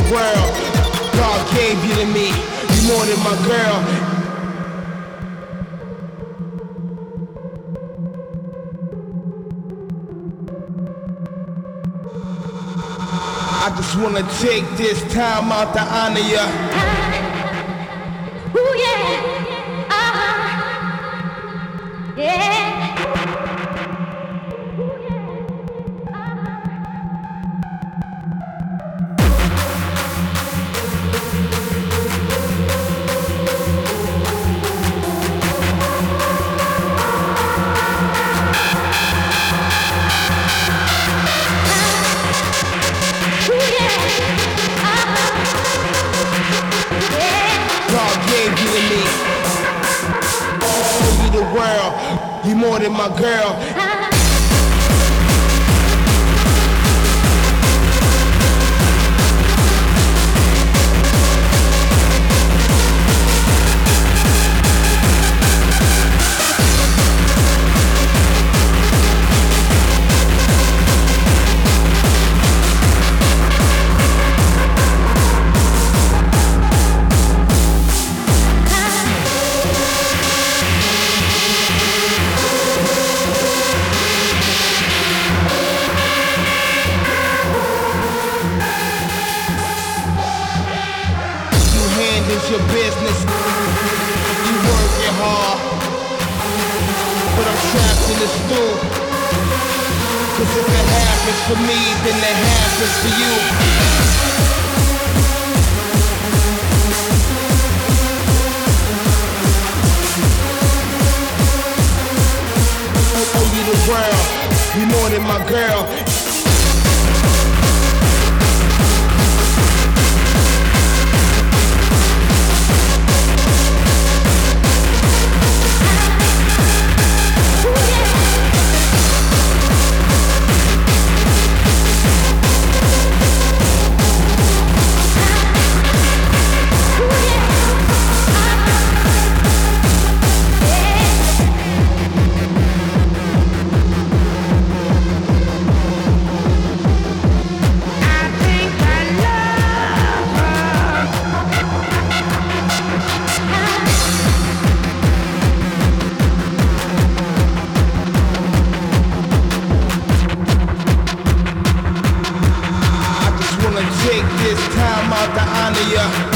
world. God gave you to me. You more than my girl. I just wanna take this time out to honor ya. Ooh yeah, yeah. World, you more than my girl. It's your business, you working hard, but I'm trapped in the stool. Cause if it happens for me, then it happens for you. I owe you the world, you more than my girl. Take this time out to honor ya.